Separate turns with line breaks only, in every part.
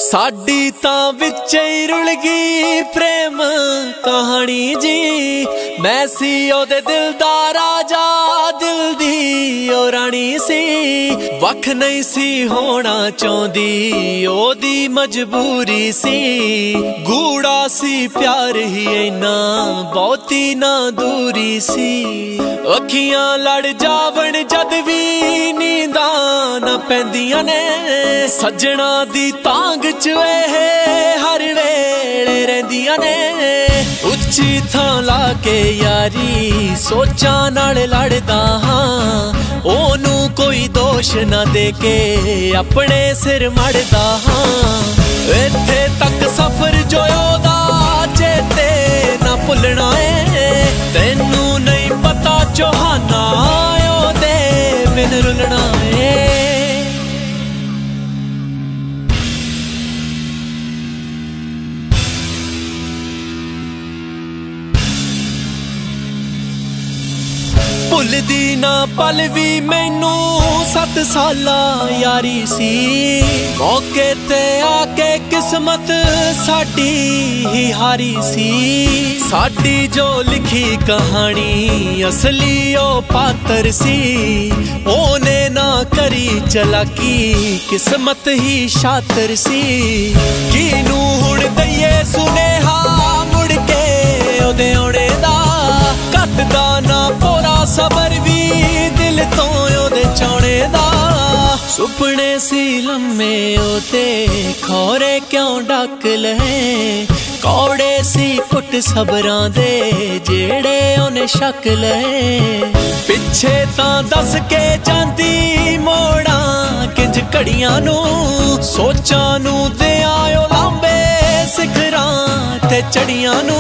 साडी तां विच ही रुल गई प्रेम कहानी जी। मैं सी ओदे दिल दा राजा, दिल दी ओ रानी सी। वख नहीं सी होना चाहती, ओदी मजबूरी सी। गूढ़ा सी प्यार ही इना, बहुती ना दूरी सी। अखियां लड़ जावण जद भी नींदा ना पैंदियां ने। सजना दी तांग च हर वेले रहिंदियां ने। उच्ची थां ला के यारी सोचा नाल लड़दा हां। ओनू कोई दोष ना दे के अपने सिर मड़दा हां। इत्थे तक सफर जो ओदा चेते ना भुलना है। तैनू नहीं पता चौहाना ओदे बिन रुलना है। भुलदी ना पल भी मैनू 7 साला यारी सी। मौके ते आके किस्मत साडी ही हारी सी। साडी जो लिखी कहानी असली ओ पात्र सी। ओने ना करी चलाकी किस्मत ही शातिर सी। किनू हुण दईए सुनेहा मुड़ के ओदे आउणे दा। कटदा ना पोरा सबर भी दिल तो ओदे चाणे दा। सुपने सी लम्मे ओते खोरे क्यों डक लहे। कौड़े सी कुट सबरां दे जेड़े ओने शक लहे। पिछे तां दस के जांदी मोड़ा किंज घड़ियां नू। सोचां नू दे आयो लांबे सिखरां ते चढ़ियां नू।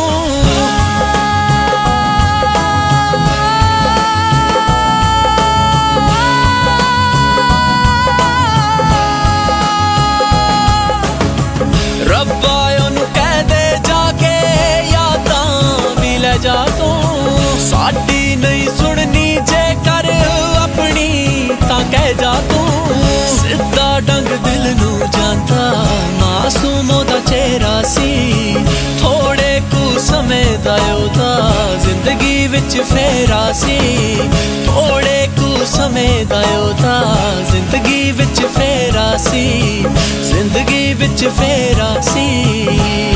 रब्बा ओनू कह दे जाके यादां भी ले जा तू। साडी नहीं सुननी जे कर अपनी तां कह जा तू। सिद्धा डंग दिल नू जानदा मासूम ओदा चेहरा सी। थोड़े कु समय दा ओदा जिंदगी विच फेरा सी। थोड़े कु समय दा ओदा जिंदगी विच फेरा सी। जिंदगी विच फेरा सी।